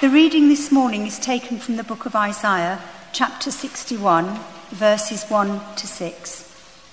The reading this morning is taken from the book of Isaiah, chapter 61, verses 1 to 6.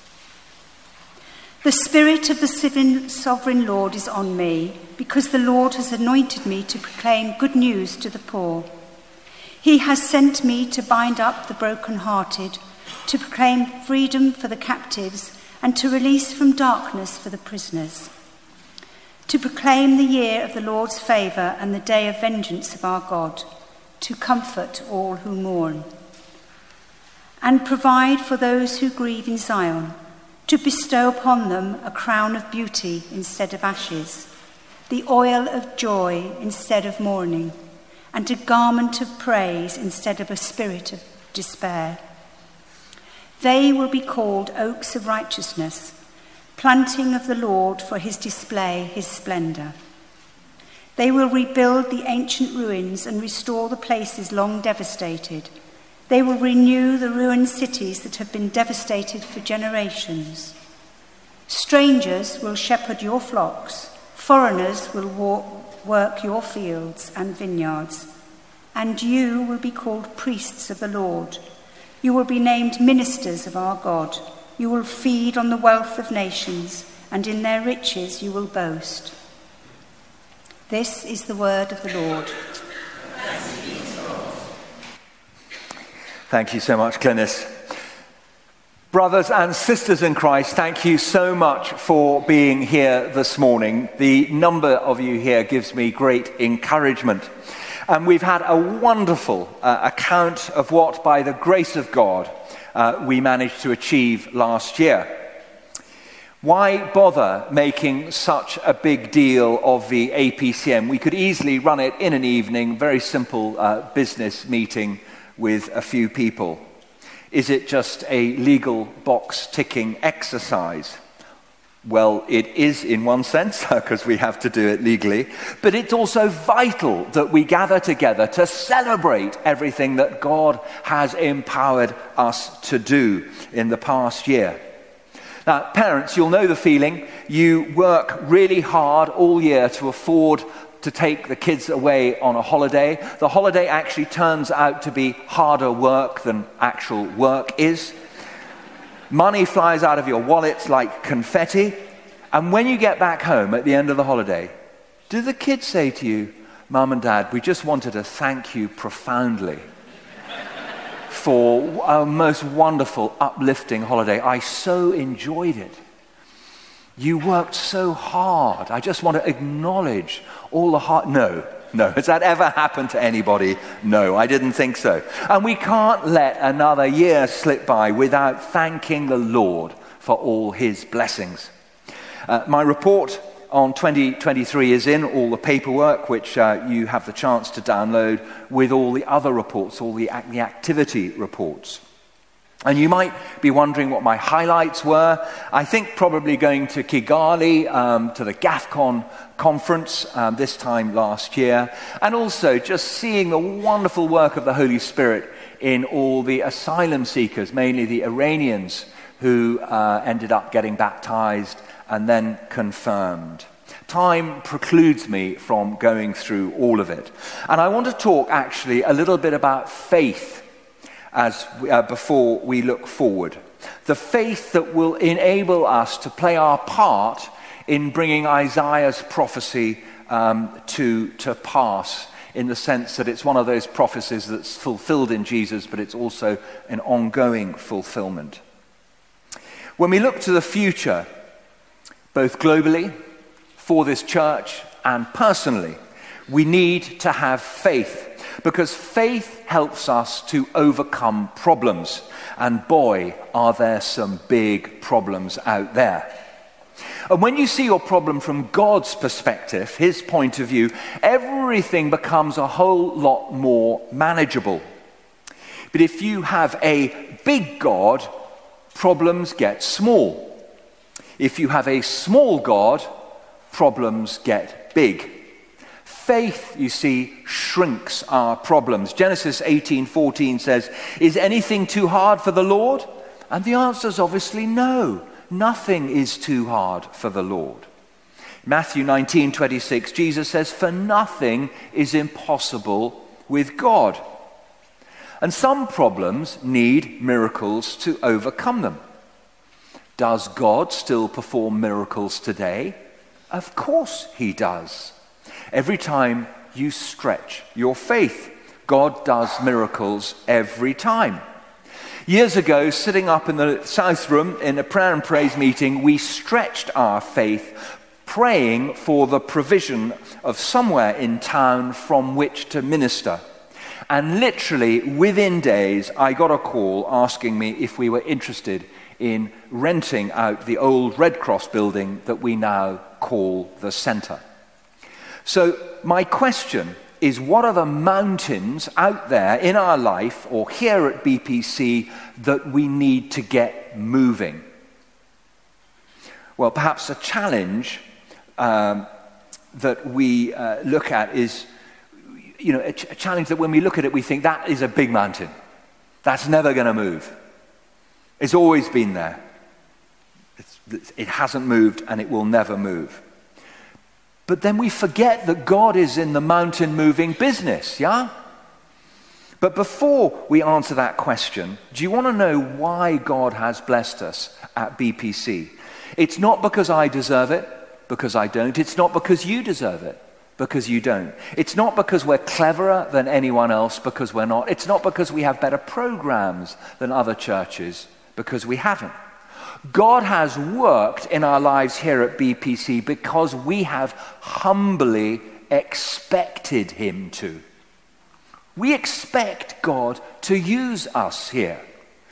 The Spirit of the Sovereign Lord is on me, because the Lord has anointed me to proclaim good news to the poor. He has sent me to bind up the brokenhearted, to proclaim freedom for the captives, and to release from darkness for the prisoners, to proclaim the year of the Lord's favour and the day of vengeance of our God, to comfort all who mourn, and provide for those who grieve in Zion, to bestow upon them a crown of beauty instead of ashes, the oil of joy instead of mourning, and a garment of praise instead of a spirit of despair. They will be called oaks of righteousness, planting of the Lord for his display, his splendour. They will rebuild the ancient ruins and restore the places long devastated. They will renew the ruined cities that have been devastated for generations. Strangers will shepherd your flocks. Foreigners will work your fields and vineyards. And you will be called priests of the Lord. You will be named ministers of our God. You will feed on the wealth of nations, and in their riches you will boast. This is the word of the Lord. Thank you so much, Glynis. Brothers and sisters in Christ, thank you so much for being here this morning. The number of you here gives me great encouragement. And we've had a wonderful account of what, by the grace of God, we managed to achieve last year. Why bother making such a big deal of the APCM? We could easily run it in an evening, very simple business meeting with a few people. Is it just a legal box-ticking exercise? Well, it is in one sense, because we have to do it legally, but it's also vital that we gather together to celebrate everything that God has empowered us to do in the past year. Now, parents, you'll know the feeling. You work really hard all year to afford to take the kids away on a holiday. The holiday actually turns out to be harder work than actual work is. Money flies out of your wallets like confetti. And when you get back home at the end of the holiday, do the kids say to you, "Mum and Dad, we just wanted to thank you profoundly for a most wonderful, uplifting holiday. I so enjoyed it. You worked so hard. I just want to acknowledge all the hard..." No. Has that ever happened to anybody? No, I didn't think so. And we can't let another year slip by without thanking the Lord for all his blessings. My report on 2023 is in all the paperwork, which you have the chance to download, with all the other reports, all the activity reports. And you might be wondering what my highlights were. I think probably going to Kigali, to the GAFCON conference this time last year, and also just seeing the wonderful work of the Holy Spirit in all the asylum seekers, mainly the Iranians, who ended up getting baptized and then confirmed. Time precludes me from going through all of it. And I want to talk actually a little bit about faith before we look forward. The faith that will enable us to play our part in bringing Isaiah's prophecy to pass, in the sense that it's one of those prophecies that's fulfilled in Jesus, but it's also an ongoing fulfillment. When we look to the future, both globally, for this church, and personally, we need to have faith. Because faith helps us to overcome problems. And boy, are there some big problems out there. And when you see your problem from God's perspective, his point of view, everything becomes a whole lot more manageable. But if you have a big God, problems get small. If you have a small God, problems get big. Faith, you see, shrinks our problems. Genesis 18:14 says, "Is anything too hard for the Lord?" And the answer is obviously no. Nothing is too hard for the Lord. Matthew 19:26, Jesus says, "For nothing is impossible with God." And some problems need miracles to overcome them. Does God still perform miracles today? Of course he does. Every time you stretch your faith, God does miracles every time. Years ago, sitting up in the South Room in a prayer and praise meeting, we stretched our faith praying for the provision of somewhere in town from which to minister. And literally within days, I got a call asking me if we were interested in renting out the old Red Cross building that we now call the Centre. So my question is, what are the mountains out there in our life or here at BPC that we need to get moving? Well, perhaps a challenge that we look at is, a challenge that when we look at it, we think that is a big mountain. That's never going to move. It's always been there. It hasn't moved and it will never move. But then we forget that God is in the mountain-moving business, yeah? But before we answer that question, do you want to know why God has blessed us at BPC? It's not because I deserve it, because I don't. It's not because you deserve it, because you don't. It's not because we're cleverer than anyone else, because we're not. It's not because we have better programs than other churches, because we haven't. God has worked in our lives here at BPC because we have humbly expected him to. We expect God to use us here.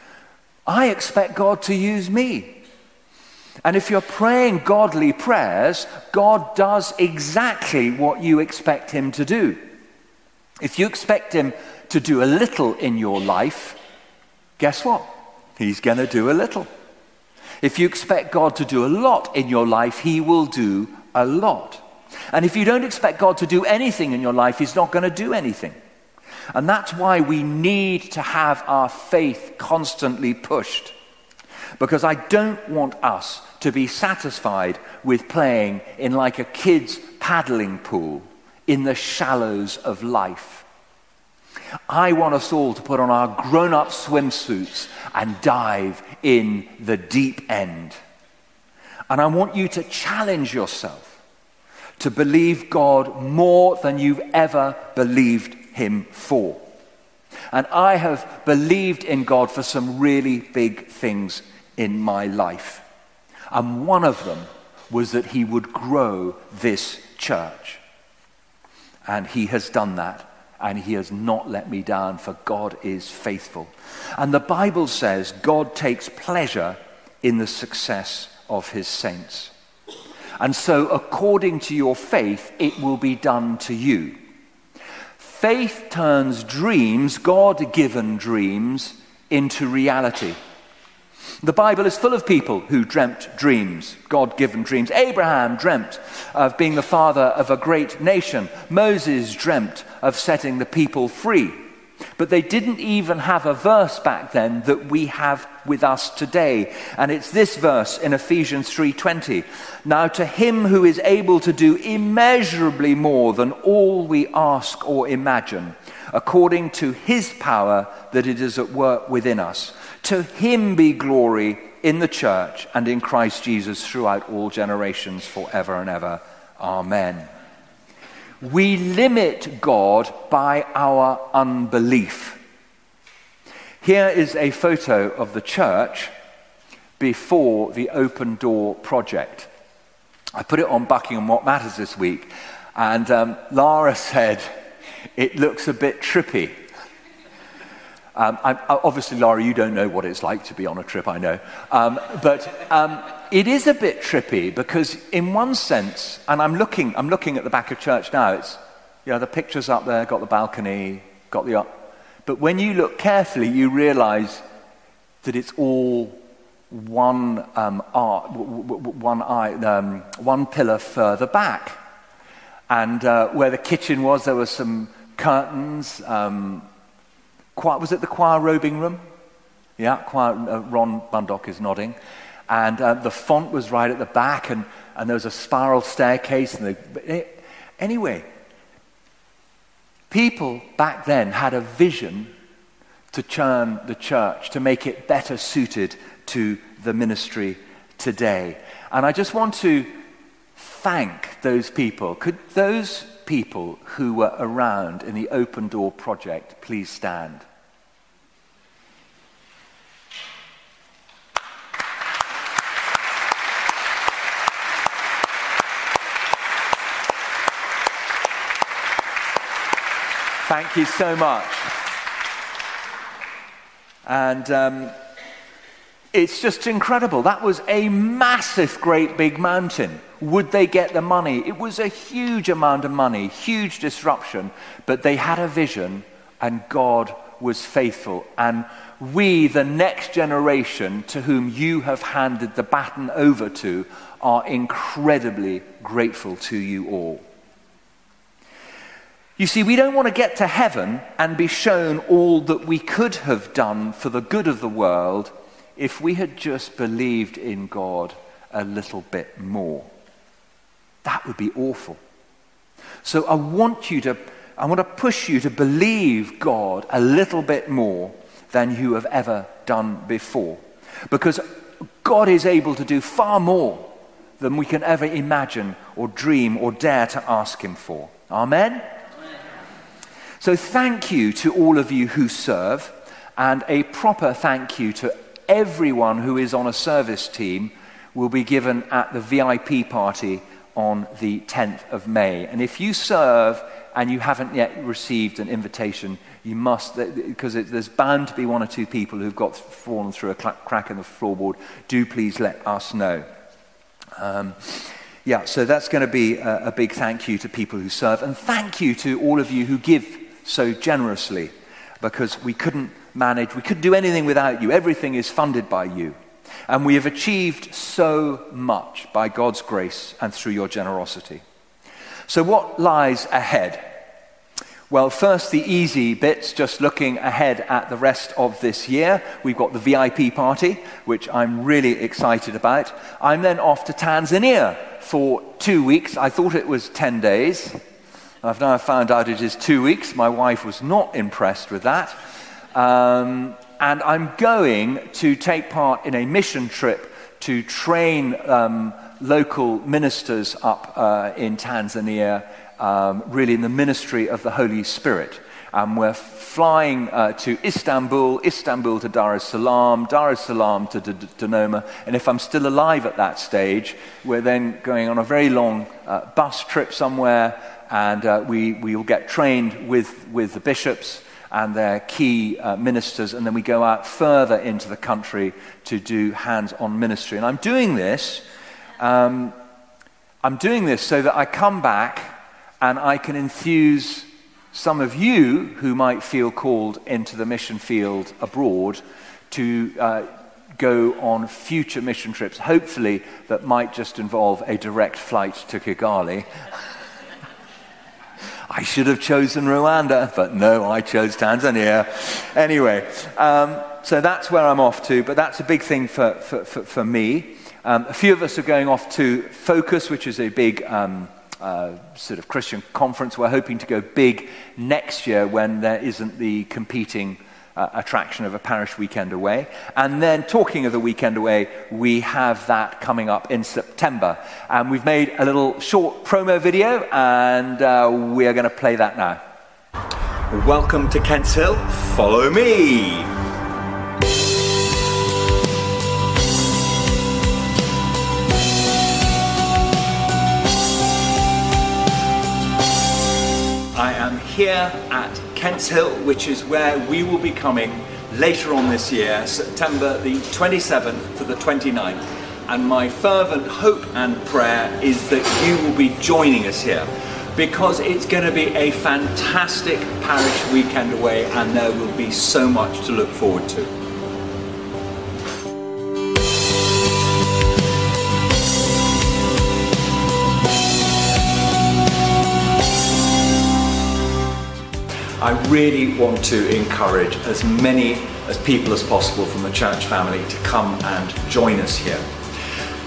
I expect God to use me. And if you're praying godly prayers, God does exactly what you expect him to do. If you expect him to do a little in your life, guess what? He's going to do a little. If you expect God to do a lot in your life, he will do a lot. And if you don't expect God to do anything in your life, he's not going to do anything. And that's why we need to have our faith constantly pushed. Because I don't want us to be satisfied with playing in like a kid's paddling pool in the shallows of life. I want us all to put on our grown-up swimsuits and dive in the deep end. And I want you to challenge yourself to believe God more than you've ever believed him for. And I have believed in God for some really big things in my life. And one of them was that he would grow this church. And he has done that. And he has not let me down, for God is faithful. And the Bible says God takes pleasure in the success of his saints. And so according to your faith, it will be done to you. Faith turns dreams, God-given dreams, into reality. The Bible is full of people who dreamt dreams, God-given dreams. Abraham dreamt of being the father of a great nation. Moses dreamt of setting the people free. But they didn't even have a verse back then that we have with us today. And it's this verse in Ephesians 3:20. Now to him who is able to do immeasurably more than all we ask or imagine, according to his power that it is at work within us. To him be glory in the church and in Christ Jesus throughout all generations, forever and ever. Amen. We limit God by our unbelief. Here is a photo of the church before the Open Door project. I put it on Buckingham What Matters this week, and Lara said, it looks a bit trippy. Obviously, Lara, you don't know what it's like to be on a trip, I know. But it is a bit trippy because in one sense, and I'm looking at the back of church now, it's, the picture's up there, got the balcony, but when you look carefully, you realize that it's all one pillar further back. And where the kitchen was, there were some curtains. Was it the choir robing room? Yeah, choir, Ron Bundock is nodding. And the font was right at the back, and there was a spiral staircase. Anyway, people back then had a vision to turn the church, to make it better suited to the ministry today. And I just want to thank those people. Could those people who were around in the Open Door Project please stand? Thank you so much. And it's just incredible. That was a massive, great big mountain. Would they get the money? It was a huge amount of money, huge disruption, but they had a vision and God was faithful. And we, the next generation to whom you have handed the baton over to, are incredibly grateful to you all. You see, we don't want to get to heaven and be shown all that we could have done for the good of the world if we had just believed in God a little bit more. That would be awful. So I want to push you to believe God a little bit more than you have ever done before. Because God is able to do far more than we can ever imagine or dream or dare to ask him for. Amen? So thank you to all of you who serve, and a proper thank you to everyone who is on a service team will be given at the VIP party on the 10th of May. And if you serve and you haven't yet received an invitation, you must, because there's bound to be one or two people who've fallen through a crack in the floorboard. Do please let us know. So that's going to be a big thank you to people who serve. And thank you to all of you who give so generously, because we couldn't do anything without you. Everything is funded by you. And we have achieved so much by God's grace and through your generosity. So what lies ahead? Well, first, the easy bits, just looking ahead at the rest of this year. We've got the VIP party, which I'm really excited about. I'm then off to Tanzania for 2 weeks. I thought it was 10 days. I've now found out it is 2 weeks. My wife was not impressed with that. And I'm going to take part in a mission trip to train local ministers up in Tanzania, really in the ministry of the Holy Spirit. We're flying to Istanbul to Dar es Salaam to Dodoma, and if I'm still alive at that stage, we're then going on a very long bus trip somewhere, and we will get trained with the bishops and their key ministers, and then we go out further into the country to do hands-on ministry. And I'm doing this so that I come back and I can enthuse some of you who might feel called into the mission field abroad to go on future mission trips, hopefully that might just involve a direct flight to Kigali. I should have chosen Rwanda, but no, I chose Tanzania. Anyway, so that's where I'm off to, but that's a big thing for me. A few of us are going off to Focus, which is a big sort of Christian conference. We're hoping to go big next year when there isn't the competing attraction of a parish weekend away. And then, talking of the weekend away, we have that coming up in September. And we've made a little short promo video, and we are going to play that now. Welcome to Kent's Hill. Follow me. I am here at Kent's Hill, which is where we will be coming later on this year, September the 27th to the 29th. And my fervent hope and prayer is that you will be joining us here, because it's going to be a fantastic parish weekend away, and there will be so much to look forward to. I really want to encourage as many as people as possible from the church family to come and join us here.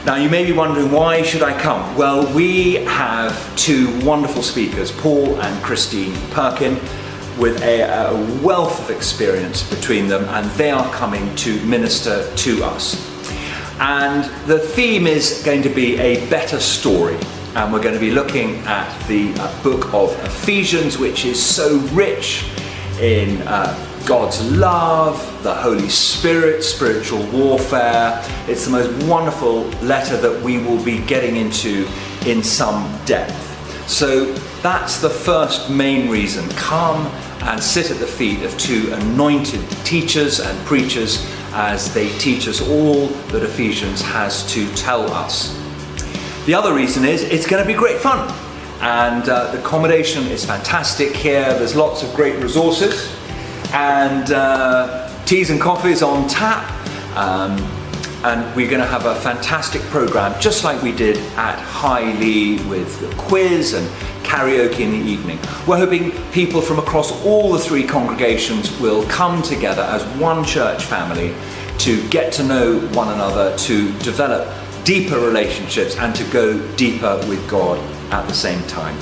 Now, you may be wondering, why should I come? Well, we have two wonderful speakers, Paul and Christine Perkin, with a wealth of experience between them, and they are coming to minister to us. And the theme is going to be a better story. And we're going to be looking at the book of Ephesians, which is so rich in God's love, the Holy Spirit, spiritual warfare. It's the most wonderful letter that we will be getting into in some depth. So that's the first main reason. Come and sit at the feet of two anointed teachers and preachers as they teach us all that Ephesians has to tell us. The other reason is it's going to be great fun. And the accommodation is fantastic here. There's lots of great resources. And teas and coffees on tap. And we're going to have a fantastic program, just like we did at High Lee, with the quiz and karaoke in the evening. We're hoping people from across all the three congregations will come together as one church family to get to know one another, to develop deeper relationships, and to go deeper with God at the same time.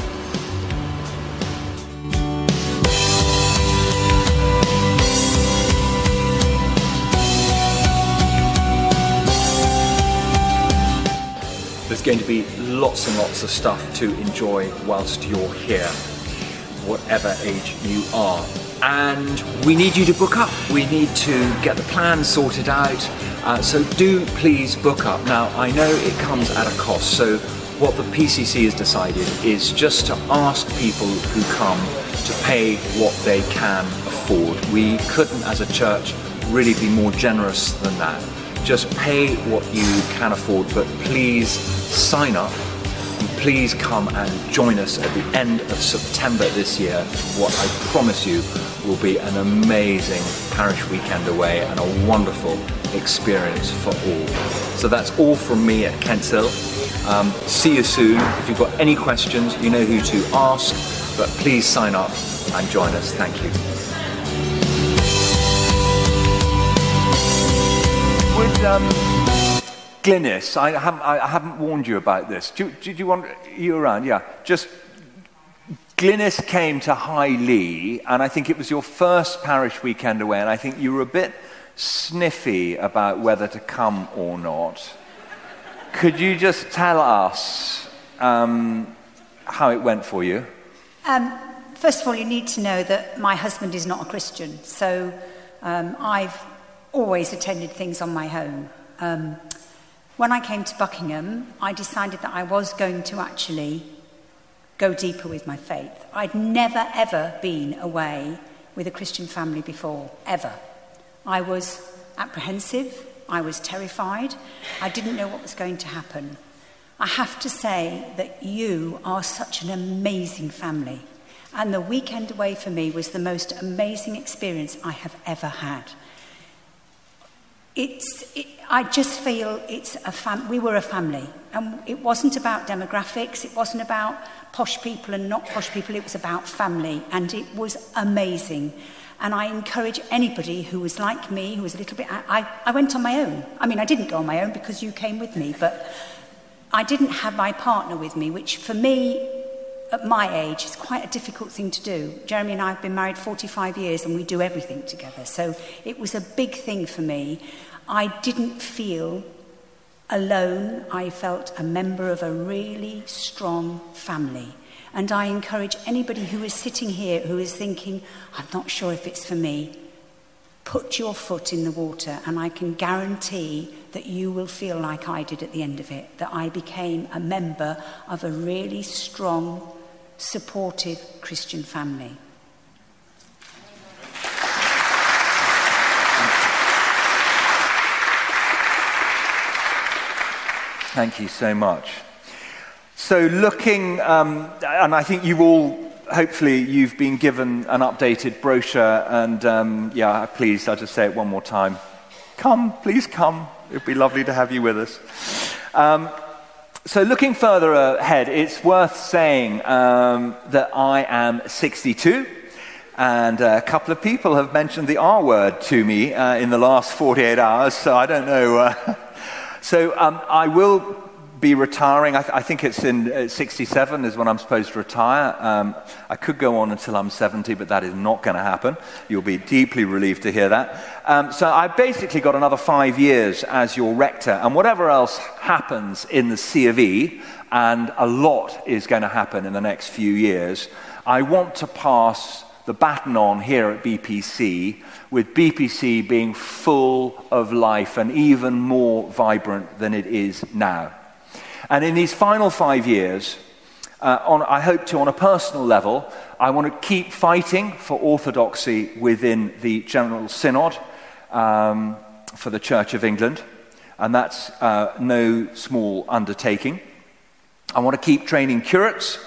There's going to be lots and lots of stuff to enjoy whilst you're here, whatever age you are. And we need you to book up. We need to get the plans sorted out. So do please book up. Now, I know it comes at a cost. So what the PCC has decided is just to ask people who come to pay what they can afford. We couldn't, as a church, really be more generous than that. Just pay what you can afford, but please sign up and please come and join us at the end of September this year for what I promise you will be an amazing parish weekend away and a wonderful experience for all. So that's all from me at Kents Hill. See you soon. If you've got any questions, you know who to ask, but please sign up and join us. Thank you. Glynnis, I haven't warned you about this. Do you want you around? Yeah. Just Glynnis came to High Lee, and I think it was your first parish weekend away, and I think you were a bit sniffy about whether to come or not. Could you just tell us how it went for you? First of all, you need to know that my husband is not a Christian, so I've always attended things on my own. When I came to Buckingham, I decided that I was going to actually go deeper with my faith. I'd never, ever been away with a Christian family before, ever. I was apprehensive, I was terrified, I didn't know what was going to happen. I have to say that you are such an amazing family, and the weekend away for me was the most amazing experience I have ever had. I just feel we were a family, and it wasn't about demographics, it wasn't about posh people and not posh people, it was about family, and it was amazing. And I encourage anybody who was like me, who was a little bit... I went on my own. I mean, I didn't go on my own because you came with me, but I didn't have my partner with me, which for me, at my age, is quite a difficult thing to do. Jeremy and I have been married 45 years and we do everything together. So it was a big thing for me. I didn't feel alone. I felt a member of a really strong family. And I encourage anybody who is sitting here who is thinking, I'm not sure if it's for me, put your foot in the water, and I can guarantee that you will feel like I did at the end of it, that I became a member of a really strong, supportive Christian family. Thank you so much. So looking, and I think you've all, hopefully you've been given an updated brochure, and please, I'll just say it one more time. Come, please come. It'd be lovely to have you with us. So looking further ahead, it's worth saying that I am 62, and a couple of people have mentioned the R word to me in the last 48 hours, so I don't know... So I will be retiring. I think it's in 67 is when I'm supposed to retire. I could go on until I'm 70, but that is not going to happen. You'll be deeply relieved to hear that. So I've basically got another 5 years as your rector, and whatever else happens in the C of E, and a lot is going to happen in the next few years, I want to pass the baton on here at BPC, with BPC being full of life and even more vibrant than it is now. And in these final 5 years, I hope to, on a personal level, I want to keep fighting for orthodoxy within the General Synod for the Church of England, and that's no small undertaking. I want to keep training curates.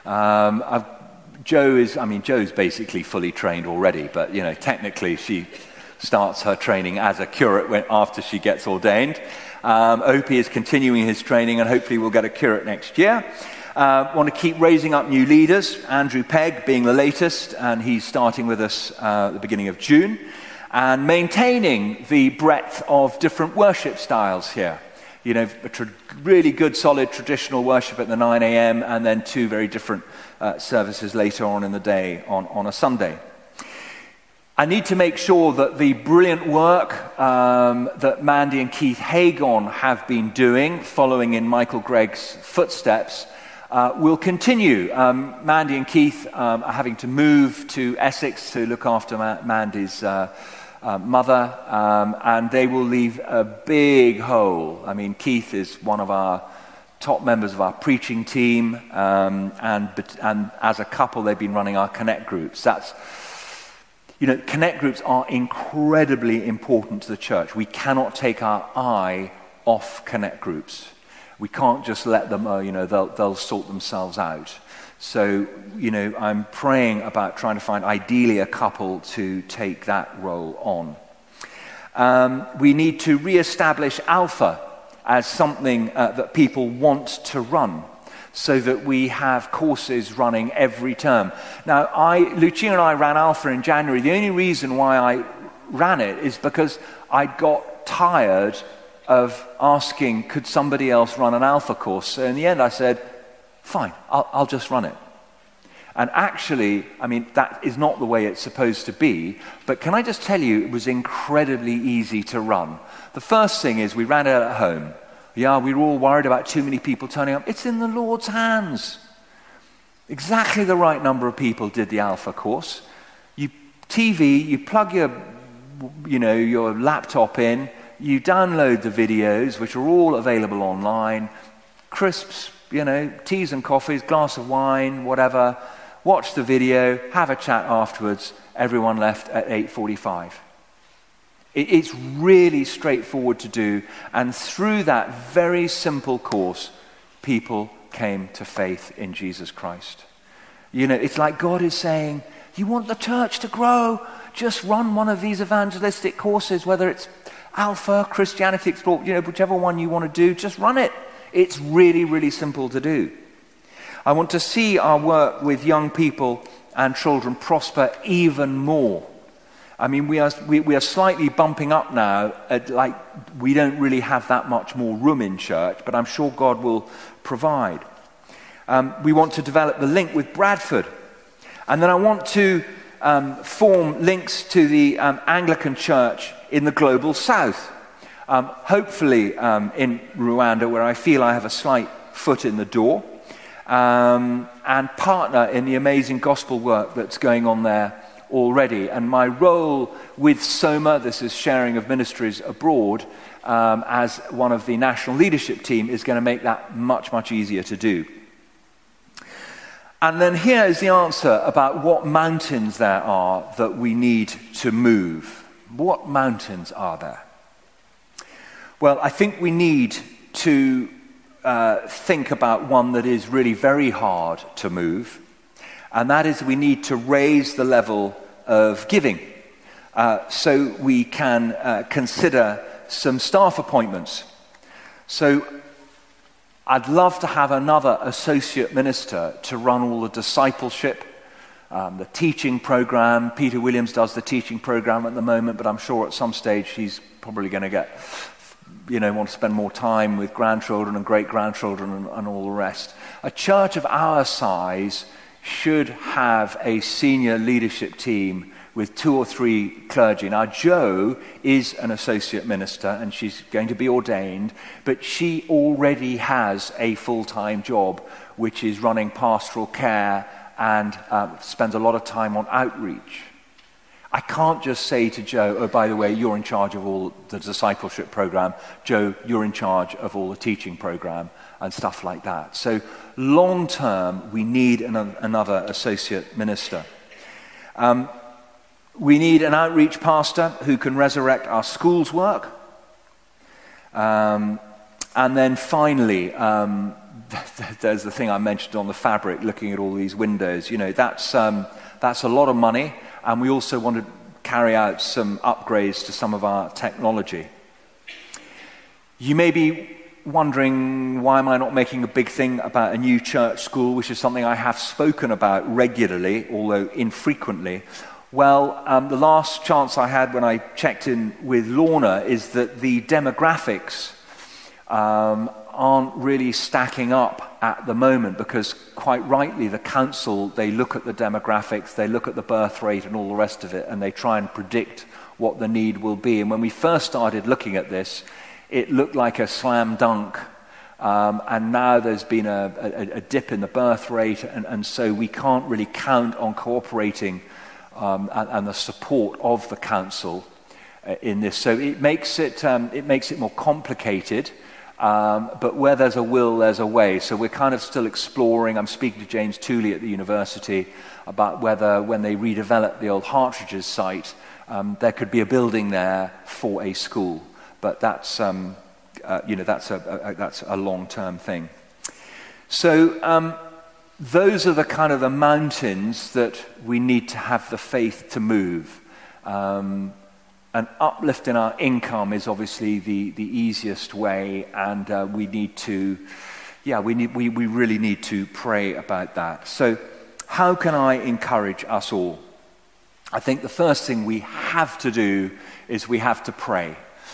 Jo's basically fully trained already, but technically she starts her training as a curate after she gets ordained. Opie is continuing his training, and hopefully we'll get a curate next year. Want to keep raising up new leaders, Andrew Pegg being the latest, and he's starting with us at the beginning of June, and maintaining the breadth of different worship styles here. Really good, solid traditional worship at the 9 a.m. and then 2 very different services later on in the day on a Sunday. I need to make sure that the brilliant work that Mandy and Keith Hagon have been doing, following in Michael Gregg's footsteps, will continue. Mandy and Keith are having to move to Essex to look after Mandy's mother, and they will leave a big hole. Keith is one of our top members of our preaching team, and as a couple they've been running our Connect groups. Connect groups are incredibly important to the church. We cannot take our eye off Connect groups. We can't just let them, they'll sort themselves out. So, I'm praying about trying to find ideally a couple to take that role on. We need to re-establish Alpha as something that people want to run, so that we have courses running every term. Now, Lucia and I ran Alpha in January. The only reason why I ran it is because I got tired of asking, could somebody else run an Alpha course? So in the end I said, fine, I'll just run it. And actually, that is not the way it's supposed to be, but can I just tell you, it was incredibly easy to run. The first thing is we ran it at home. Yeah, we were all worried about too many people turning up. It's in the Lord's hands. Exactly the right number of people did the Alpha course. You plug your laptop in, you download the videos, which are all available online, crisps, teas and coffees, glass of wine, whatever, watch the video, have a chat afterwards, everyone left at 8:45. It's really straightforward to do, and through that very simple course, people came to faith in Jesus Christ. It's like God is saying, you want the church to grow, just run one of these evangelistic courses, whether it's Alpha, Christianity Explored, whichever one you want to do, just run it. It's really, really simple to do. I want to see our work with young people and children prosper even more. We are slightly bumping up now, we don't really have that much more room in church, but I'm sure God will provide. We want to develop the link with Bradford. And then I want to form links to the Anglican Church in the Global South. Hopefully in Rwanda, where I feel I have a slight foot in the door, and partner in the amazing gospel work that's going on there already. And my role with SOMA, this is Sharing of Ministries Abroad, as one of the national leadership team, is going to make that much, much easier to do. And then here is the answer about what mountains there are that we need to move. What mountains are there? Well, I think we need to think about one that is really very hard to move, and that is we need to raise the level of giving so we can consider some staff appointments. So I'd love to have another associate minister to run all the discipleship, the teaching program. Peter Williams does the teaching program at the moment, but I'm sure at some stage he's probably going to get want to spend more time with grandchildren and great-grandchildren and all the rest. A church of our size should have a senior leadership team with 2 or 3 clergy. Now, Jo is an associate minister and she's going to be ordained, but she already has a full-time job, which is running pastoral care and spends a lot of time on outreach. I can't just say to Jo, oh, by the way, you're in charge of all the discipleship program. Jo, you're in charge of all the teaching program and stuff like that. So long term, we need another associate minister. We need an outreach pastor who can resurrect our schools work. And then finally, there's the thing I mentioned on the fabric, looking at all these windows. That's a lot of money. And we also want to carry out some upgrades to some of our technology. You may be wondering, why am I not making a big thing about a new church school, which is something I have spoken about regularly, although infrequently. Well, the last chance I had when I checked in with Lorna is that the demographics aren't really stacking up at the moment, because quite rightly the council, they look at the demographics, they look at the birth rate and all the rest of it, and they try and predict what the need will be. And when we first started looking at this, it looked like a slam dunk. And now there's been a dip in the birth rate, and so we can't really count on cooperating and the support of the council in this. So it makes it more complicated. But where there's a will, there's a way. So we're kind of still exploring. I'm speaking to James Tooley at the university about whether, when they redevelop the old Hartridges site, there could be a building there for a school. But that's a long-term thing. So those are the kind of the mountains that we need to have the faith to move. An uplift in our income is obviously the easiest way, and we really need to pray about that. So how can I encourage us all? I think the first thing we have to do is we have to pray.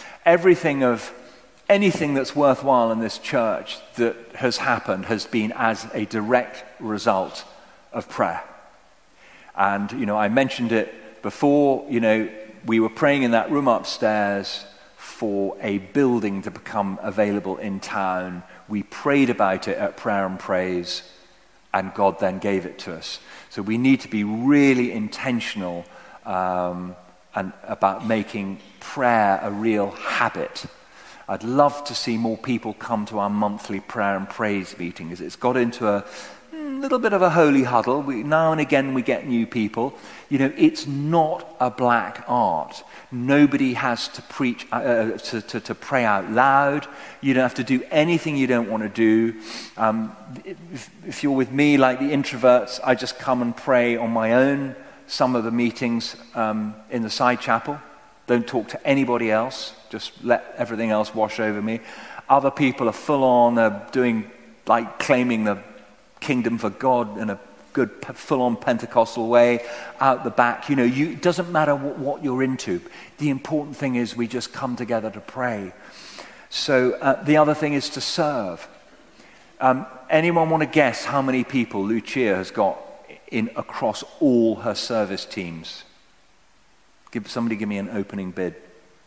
Anything that's worthwhile in this church that has happened has been as a direct result of prayer. And, I mentioned it before, we were praying in that room upstairs for a building to become available in town. We prayed about it at Prayer and Praise, and God then gave it to us. So we need to be really intentional and about making prayer a real habit. I'd love to see more people come to our monthly Prayer and Praise meetings. It's got into a little bit of a holy huddle. Now and again we get new people. It's not a black art. Nobody has to preach, to pray out loud. You don't have to do anything you don't want to do. If you're with me, like the introverts, I just come and pray on my own. Some of the meetings in the side chapel. Don't talk to anybody else. Just let everything else wash over me. Other people are full on, doing, like, claiming the kingdom for God in a good full-on Pentecostal way out the back. It doesn't matter what you're into. The important thing is we just come together to pray. So the other thing is to serve. Anyone want to guess how many people Lucia has got in across all her service teams? Somebody give me an opening bid.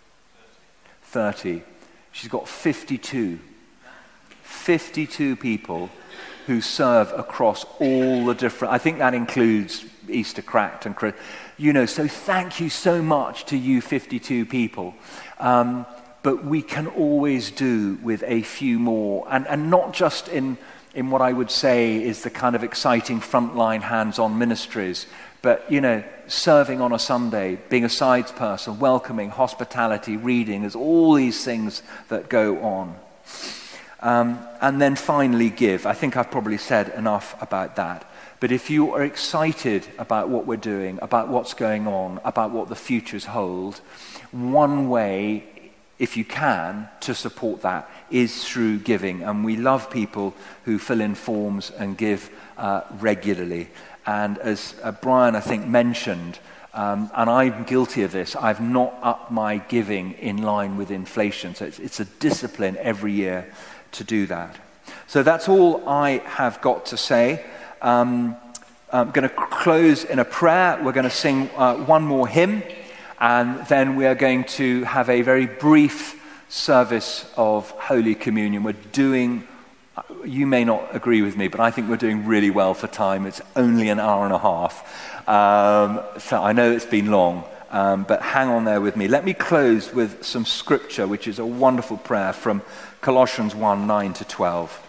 30. She's got 52. 52 people who serve across all the different, I think that includes Easter Cracked and so thank you so much to you 52 people. But we can always do with a few more, and not just in what I would say is the kind of exciting frontline hands-on ministries, but serving on a Sunday, being a sides person, welcoming, hospitality, reading. There's all these things that go on. And then finally give. I think I've probably said enough about that. But if you are excited about what we're doing, about what's going on, about what the futures hold, one way, if you can, to support that is through giving. And we love people who fill in forms and give regularly. And as Brian, I think, mentioned, And I'm guilty of this. I've not upped my giving in line with inflation. So it's a discipline every year to do that. So that's all I have got to say. I'm going to close in a prayer. We're going to sing one more hymn. And then we are going to have a very brief service of Holy Communion. We're doing, you may not agree with me, but I think we're doing really well for time. It's only an hour and a half. So I know it's been long, but hang on there with me. Let me close with some scripture, which is a wonderful prayer from Colossians 1, 9 to 12.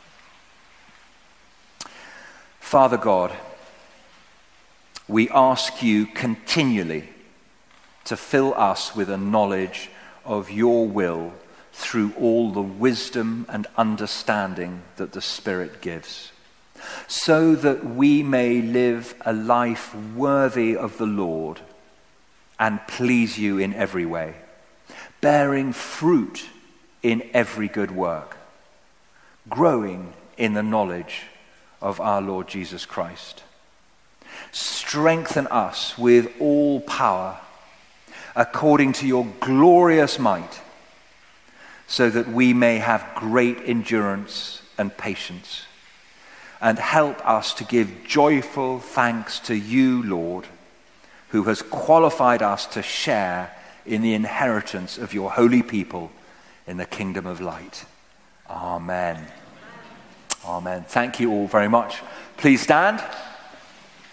Father God, we ask you continually to fill us with a knowledge of your will through all the wisdom and understanding that the Spirit gives, so that we may live a life worthy of the Lord and please you in every way, bearing fruit in every good work, growing in the knowledge of our Lord Jesus Christ. Strengthen us with all power according to your glorious might, so that we may have great endurance and patience, and help us to give joyful thanks to you, Lord, who has qualified us to share in the inheritance of your holy people in the kingdom of light. Amen. Amen. Thank you all very much. Please stand.